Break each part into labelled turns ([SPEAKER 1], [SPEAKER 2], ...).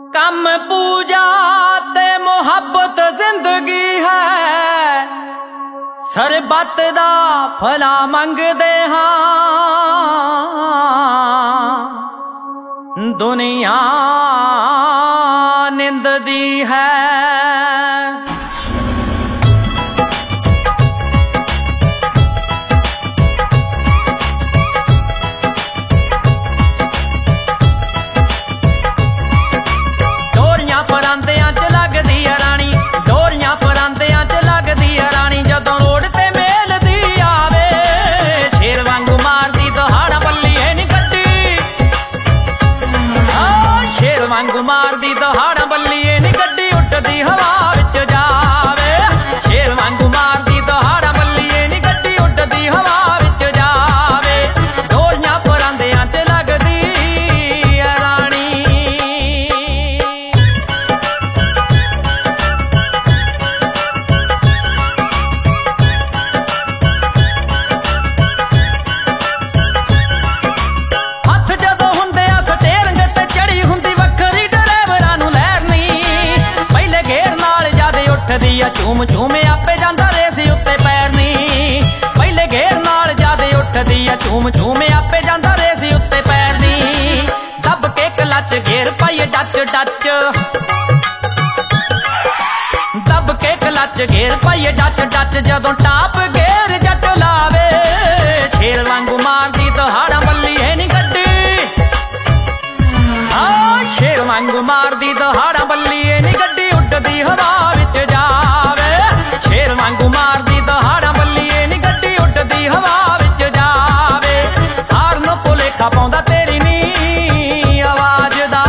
[SPEAKER 1] कम पूजा ते मुहब्बत जिंदगी है, सरबत दा फला मंगदे हां। दुनिया निंददी है। वांगू मारदी दहाड़ा बल्लीए नी गड्डी उठदी हवा विच जावे। शेर वांगू मारदी दहाड़ा बल्लीए नी गड्डी उठदी हवा विच जावे। डोरियां परांदियां च लगदी ऐ राणी। हथ जदों हुंदे आ स्टेरिंग ते चढ़ी हुंदी चूम चूम आपे जांदा रेसी उत्ते पैर नी। पहले घेर नाल जादे उठदी आ चूम चूम आपे जांदा रेसी उत्ते पैर नी। दब के क्लच घेर पाइए डच डच, दब के क्लच घेर पाइए डच डच। जदों टाप घेर जट लावे, शेर वांगू मारदी दहाड़ा बल्लीए नी गड्डी। शेर वांगू मारदी दहाड़ा बल्लीए नी गड्डी उठदी हवा विच जावे। शेर वांगू मारदी दहाड़ा बल्लीए नी गड्डी उठदी हवा विच जावे। हारन भुलेखा पाउंदा तेरी नी आवाज दा।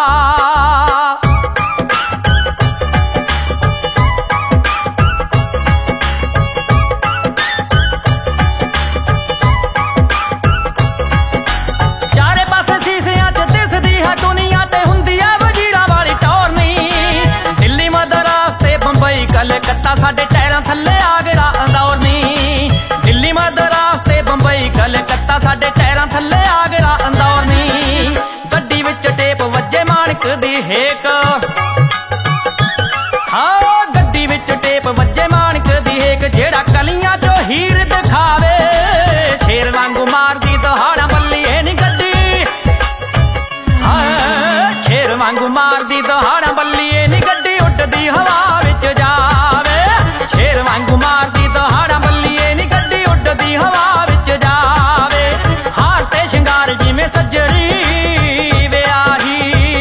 [SPEAKER 1] चारे पासे शीशियां च दिसदी है दुनिया ते हुंदी है वजीरां वाली टोरनी। दिल्ली मद्रास ते बंबई कलकत्ता साडे टैरां थल्ले आ गया अंदौर नी। दिल्ली मद्रास ते बंबई कलकत्ता साडे टैरां थल्ले आ गया अंदौर नी। गड्डी विच टेप वज्जे माणक दी हेक, हाँ गड्डी विच टेप वज्जे माणक दी हेक। जेड़ा कलियां चो हीर दिखावे, शेर वांगू मारदी दहाड़ा बल्लीए नी गड्डी। शेर वांगू मारदी दहाड़ा बल्लीए नी गड्डी उठदी हवा विच जावे। शेर वांगू मारदी दहाड़ा बल्लीए नी गड्डी उठदी हवा विच जावे। हार ते शिंगार जिवें सज्जरी विआही।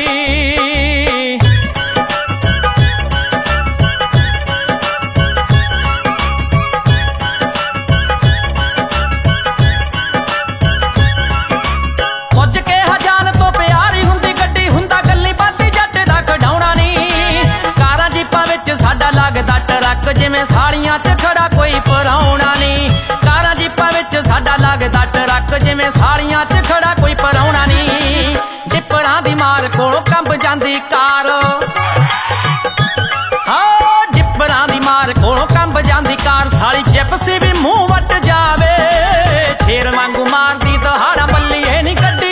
[SPEAKER 1] कुछ के हजान तो प्यारी हुंदी गड्डी, हुंदा गल्ली बाती जट दा खडाउणा नी। कारां जीपां विच साडा लगदा ट्रक, जिवें सालियां च खड़ा कोई पराउणा नी। कारां जीपां विच साडा लगदा ट्रक, जिवें सालियां च खड़ा कोई पराउणा नी। डिप्परां दी मार कोलों कंब जांदी कार, हाँ डिप्परां दी मार कोलों कंब जांदी कार। साली जिप्सी भी मूंह वट जावे, शेर वांगू मारदी दहाड़ा बल्लीए नी गड्डी।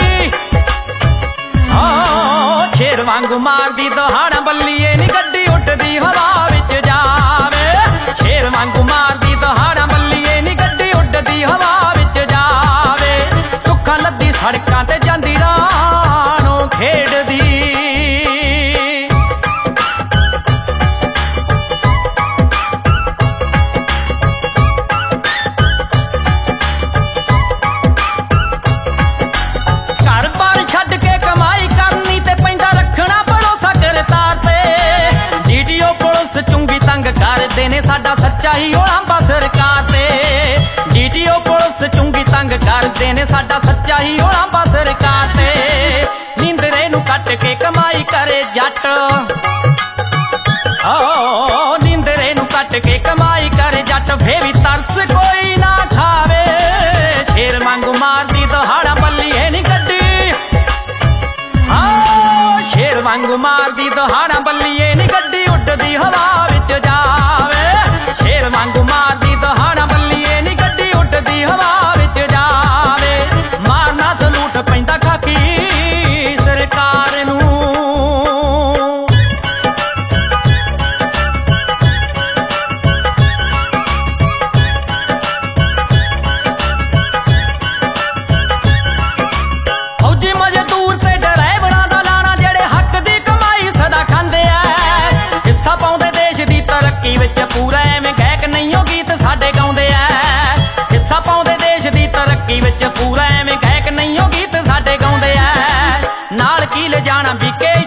[SPEAKER 1] शेर वांगू मारदी दहाड़ा बल्लीए नी गड्डी उठदी हवा विच जावे। शेर वांगू मारदी दहाड़ा बल्लीए नी गड्डी उठदी हवा विच जावे। सुक्खां लद्दी सड़कां ते जांदी राणो खेडदी। घर बार छड्ड के कमाई करनी ते पैंदा रखना भरोसा करतार ते। डीडीओ पुलिस चुंगी तंग करदे ने साडा सच्चा ही ओलांबा सरकार ते। डीडीओ पुलिस चुंगी तंग करदे ने साडा सच्चा ही ओलांबा सरकार ते। नींदरे नूं कट के कमाई करे जट, नींदरे नूं कट के कमाई करे जट। फे भी तरस कोई ना खावे, शेर वांगू मारदी दहाड़ा बल्लीए नी गड्डी। शेर वांगू मारदी दहाड़ा बल्लीए नी गड्डी उठदी हवा विच जावे। शेर वांगू मारदी दहाड़ा बल्लीए नी गड्डी उठदी हवा विच जावे। मारना सलूट पैंदा खाकी सरकार नूं।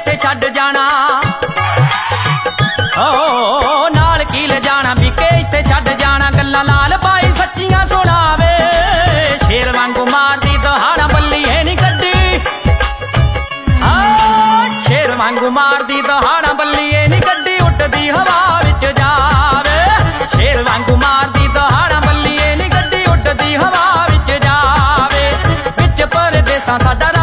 [SPEAKER 1] ਇੱਥੇ ਛੱਡ ਜਾਣਾ ਓ ਨਾਲ ਕੀ ਲੈ ਜਾਣਾ ਵੀ ਕੇ ਇੱਥੇ ਛੱਡ ਜਾਣਾ ਗੱਲਾਂ ਲਾਲ ਬਾਈ ਸੱਚੀਆਂ ਸੁਣਾਵੇ ਸ਼ੇਰ ਵਾਂਗੂ ਮਾਰਦੀ ਦਹਾੜਾ ਬੱਲੀਏ ਨੀ ਗੱਡੀ ਸ਼ੇਰ ਵਾਂਗੂ ਮਾਰਦੀ ਦਹਾੜਾ ਬੱਲੀਏ ਨੀ ਗੱਡੀ ਉੱਡਦੀ ਹਵਾ ਵਿੱਚ ਜਾਵੇ ਸ਼ੇਰ ਵਾਂਗੂ ਮਾਰਦੀ ਦਹਾੜਾ ਬੱਲੀਏ ਨੀ ਗੱਡੀ ਉੱਡਦੀ ਹਵਾ ਵਿੱਚ ਜਾਵੇ ਵਿੱਚ ਪਰਦੇਸਾਂ ਸਾਡਾ